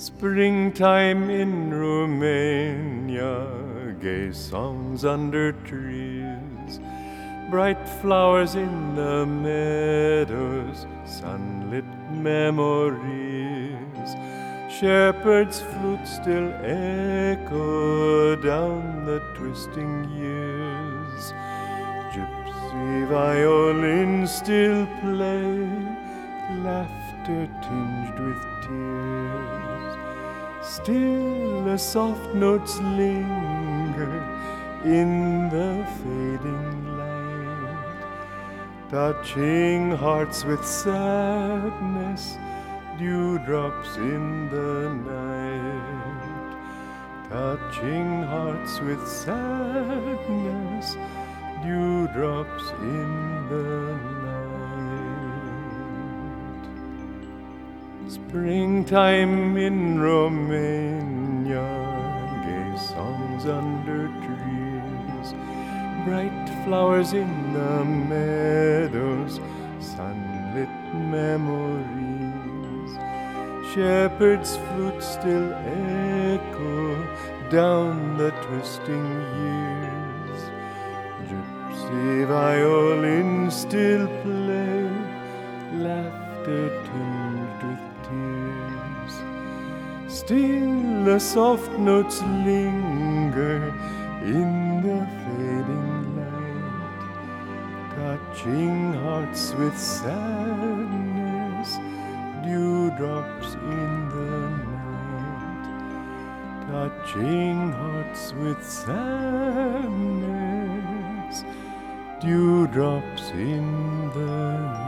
Springtime in Romania, gay songs under trees, bright flowers in the meadows, sunlit memories. Shepherds' flutes still echo down the twisting years. Gypsy violins still play, laughter tinged with tears. Still the soft notes linger in the fading light, touching hearts with sadness, dewdrops in the night. Touching hearts with sadness, dewdrops in the night. Springtime in Romania, gay songs under trees, bright flowers in the meadows, sunlit memories. Shepherds' flutes still echo down the twisting years. Gypsy violins still play, laughter tinged with tears. Still the soft notes linger in the fading light, touching hearts with sadness, dewdrops in the night. Touching hearts with sadness, dewdrops in the night.